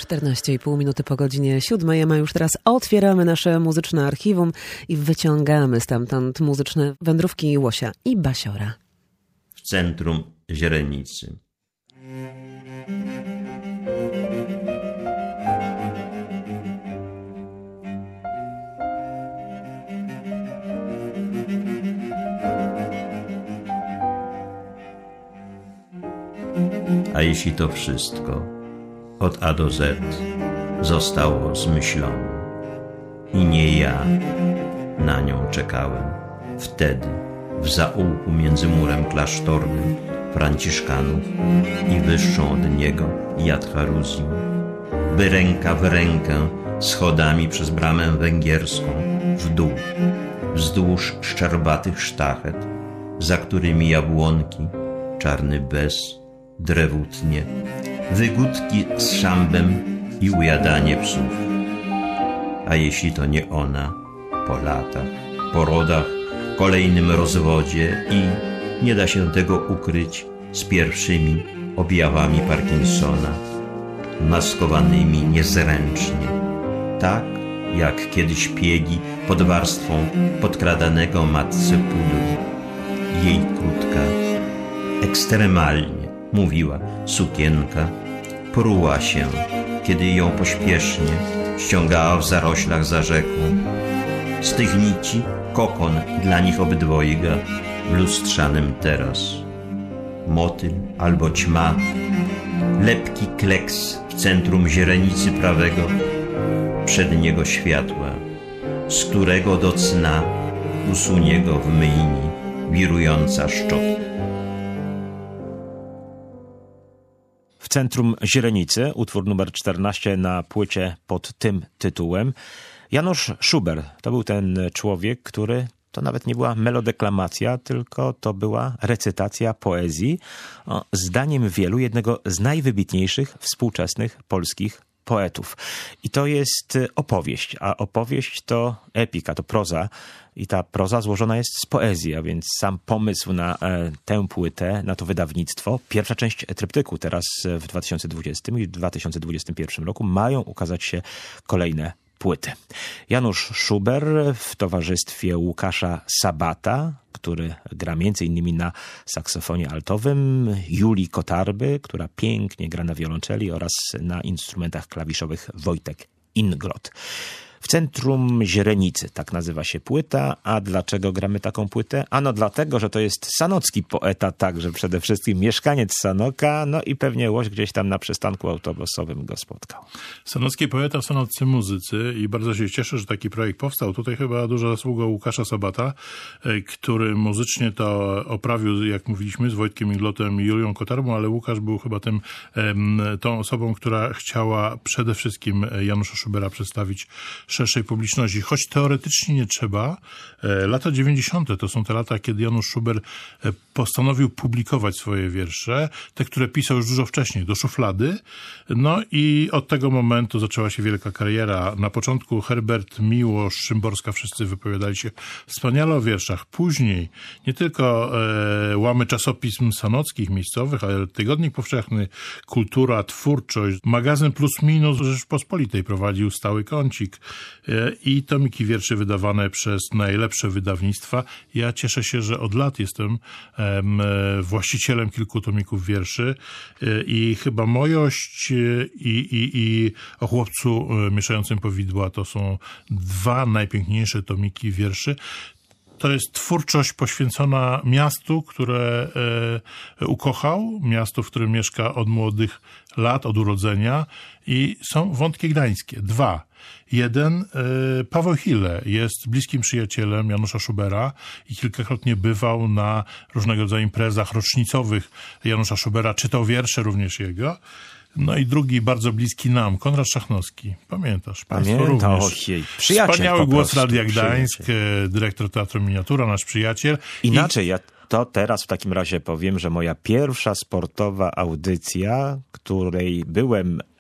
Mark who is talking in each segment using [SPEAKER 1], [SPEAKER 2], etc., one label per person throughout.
[SPEAKER 1] 14,5 minuty po godzinie 7, a już teraz otwieramy nasze muzyczne archiwum i wyciągamy stamtąd muzyczne wędrówki Łosia i Basiora.
[SPEAKER 2] W centrum źrenicy. A jeśli to wszystko od A do Z zostało zmyślone i nie ja na nią czekałem, wtedy w zaułku między murem klasztornym Franciszkanów i wyższą od niego Jadharuzją, by ręka w rękę schodami przez bramę węgierską w dół, wzdłuż szczerbatych sztachet, za którymi jabłonki, czarny bez, drewutnie, wygódki z szambem i ujadanie psów. A jeśli to nie ona, po latach, po rodach, kolejnym rozwodzie i, nie da się tego ukryć, z pierwszymi objawami Parkinsona, maskowanymi niezręcznie, tak jak kiedyś piegi pod warstwą podkradanego matce pudru. Jej krótka, ekstremalnie, mówiła sukienka, pruła się, kiedy ją pośpiesznie ściągała w zaroślach za rzeką. Z tych nici kokon dla nich obydwojga w lustrzanym teraz. Motyl albo ćma, lepki kleks w centrum źrenicy prawego, przedniego światła, z którego do cna usunie go w myjni wirująca szczotka.
[SPEAKER 3] W centrum źrenicy, utwór numer 14 na płycie pod tym tytułem. Janusz Szuber to był ten człowiek, który to nawet nie była melodeklamacja, tylko to była recytacja poezji, zdaniem wielu jednego z najwybitniejszych współczesnych polskich poetów. I to jest opowieść, a opowieść to epika, to proza. I ta proza złożona jest z poezji, a więc sam pomysł na tę płytę, na to wydawnictwo, pierwsza część tryptyku teraz w 2020 i 2021 roku mają ukazać się kolejne płyty. Janusz Szuber w towarzystwie Łukasza Sabata, który gra m.in. na saksofonie altowym, Julii Kotarby, która pięknie gra na wiolonczeli oraz na instrumentach klawiszowych Wojtek Inglot. W centrum źrenicy, tak nazywa się płyta. A dlaczego gramy taką płytę? Ano dlatego, że to jest sanocki poeta także, przede wszystkim mieszkaniec Sanoka, no i pewnie Łoś gdzieś tam na przystanku autobusowym go spotkał.
[SPEAKER 4] Sanocki poeta, sanoccy muzycy i bardzo się cieszę, że taki projekt powstał. Tutaj chyba duża zasługa Łukasza Sabata, który muzycznie to oprawił, jak mówiliśmy, z Wojtkiem Inglotem i Julią Kotarbą, ale Łukasz był chyba tą osobą, która chciała przede wszystkim Janusza Szubera przedstawić szerszej publiczności, choć teoretycznie nie trzeba. Lata 90. to są te lata, kiedy Janusz Szuber postanowił publikować swoje wiersze, te, które pisał już dużo wcześniej, do szuflady. No i od tego momentu zaczęła się wielka kariera. Na początku Herbert, Miłosz, Szymborska, wszyscy wypowiadali się wspaniale o wierszach. Później nie tylko łamy czasopism sanockich, miejscowych, ale Tygodnik Powszechny, Kultura, Twórczość, magazyn Plus Minus Rzeczpospolitej prowadził stały kącik i tomiki wierszy wydawane przez najlepsze wydawnictwa. Ja cieszę się, że od lat jestem właścicielem kilku tomików wierszy i chyba Mojość i O chłopcu mieszającym powidła to są dwa najpiękniejsze tomiki wierszy. To jest twórczość poświęcona miastu, które ukochał, miastu, w którym mieszka od młodych lat, od urodzenia i są wątki gdańskie. Dwa. Jeden, Paweł Hille jest bliskim przyjacielem Janusza Szubera i kilkakrotnie bywał na różnego rodzaju imprezach rocznicowych Janusza Szubera, czytał wiersze również jego. No i drugi, bardzo bliski nam, Konrad Szachnowski. Pamiętasz?
[SPEAKER 3] Pamiętam, przyjaciel.
[SPEAKER 4] Wspaniały głos Radia Gdańsk, dyrektor Teatru Miniatura, nasz przyjaciel.
[SPEAKER 3] Inaczej, ja to teraz w takim razie powiem, że moja pierwsza sportowa audycja, której byłem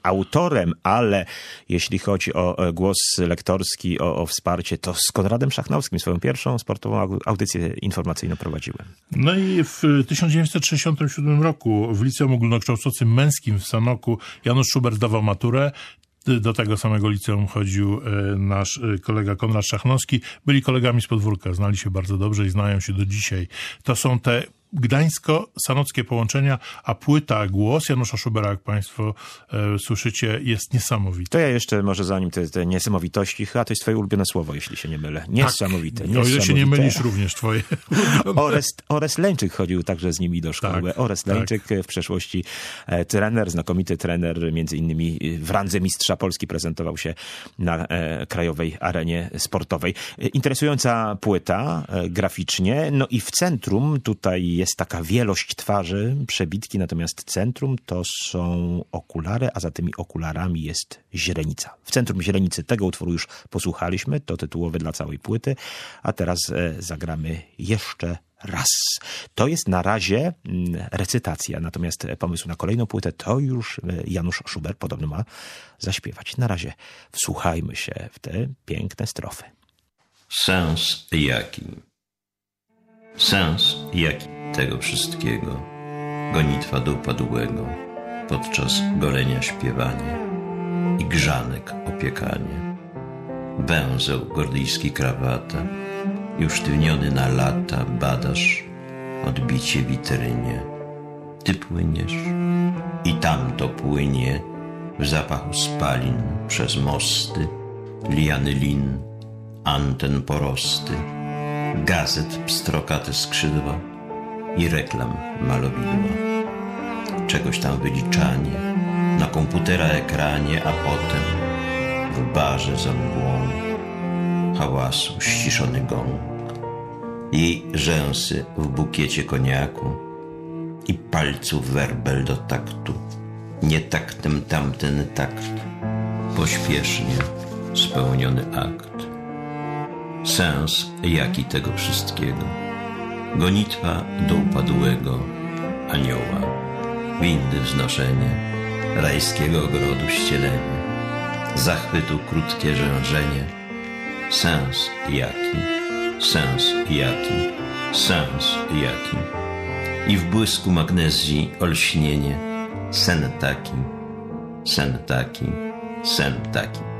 [SPEAKER 3] autorem, ale jeśli chodzi o głos lektorski, o wsparcie, to z Konradem Szachnowskim swoją pierwszą sportową audycję informacyjną prowadziłem.
[SPEAKER 4] No i w 1967 roku w Liceum Ogólnokształcącym Męskim w Sanoku Janusz Schubert zdawał maturę. Do tego samego liceum chodził nasz kolega Konrad Szachnowski. Byli kolegami z podwórka, znali się bardzo dobrze i znają się do dzisiaj. To są te gdańsko-sanockie połączenia, a płyta Głos Janusza Schubera, jak państwo słyszycie, jest niesamowita.
[SPEAKER 3] To ja jeszcze może zanim te niesamowitości, chyba to jest twoje ulubione słowo, jeśli się nie mylę. Niesamowite.
[SPEAKER 4] Tak. O ile się nie mylisz, również twoje.
[SPEAKER 3] Orest Leńczyk chodził także z nimi do szkoły.
[SPEAKER 4] Tak,
[SPEAKER 3] Orest Leńczyk, w przeszłości trener, znakomity trener, między innymi w randze mistrza Polski prezentował się na krajowej arenie sportowej. Interesująca płyta graficznie, no i w centrum tutaj jest taka wielość twarzy, przebitki, natomiast centrum to są okulary, a za tymi okularami jest źrenica. W centrum źrenicy tego utworu już posłuchaliśmy, to tytułowy dla całej płyty, a teraz zagramy jeszcze raz. To jest na razie recytacja, natomiast pomysł na kolejną płytę to już Janusz Schubert podobno ma zaśpiewać. Na razie wsłuchajmy się w te piękne strofy.
[SPEAKER 2] Sens jaki? Sens jaki tego wszystkiego? Gonitwa do upadłego, podczas golenia śpiewanie i grzanek opiekanie. Węzeł gordyjski krawata, już tywniony na lata, badasz odbicie witrynie. Ty płyniesz i tamto płynie w zapachu spalin przez mosty, liany lin, anten porosty, gazet pstrokate skrzydła i reklam malowidła. Czegoś tam wyliczanie na komputera ekranie, a potem w barze za mgłą hałasu ściszony gong. Jej rzęsy w bukiecie koniaku i palców werbel do taktu. Nie taktem tamten takt, pośpiesznie spełniony akt. Sens jaki tego wszystkiego? Gonitwa do upadłego anioła, windy wznoszenie, rajskiego ogrodu ścielenie, zachwytu krótkie rzężenie. Sens jaki? Sens jaki? Sens jaki? I w błysku magnezji olśnienie, sen taki, sen taki, sen taki.